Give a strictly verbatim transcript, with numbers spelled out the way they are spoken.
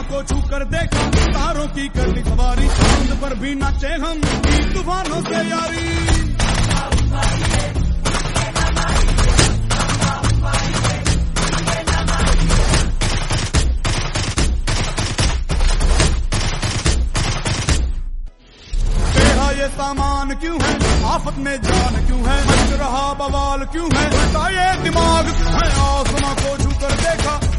आसमां को छू कर देखा, तारों की कर ली सवारी, चांद पर भी नाचे हम, की तूफानों से यारी। ये सामान क्यों है, आफत में जान क्यों है, मच रहा बवाल क्यों है, उल्टा ये दिमाग क्यों है, आसमां को छू कर देखा,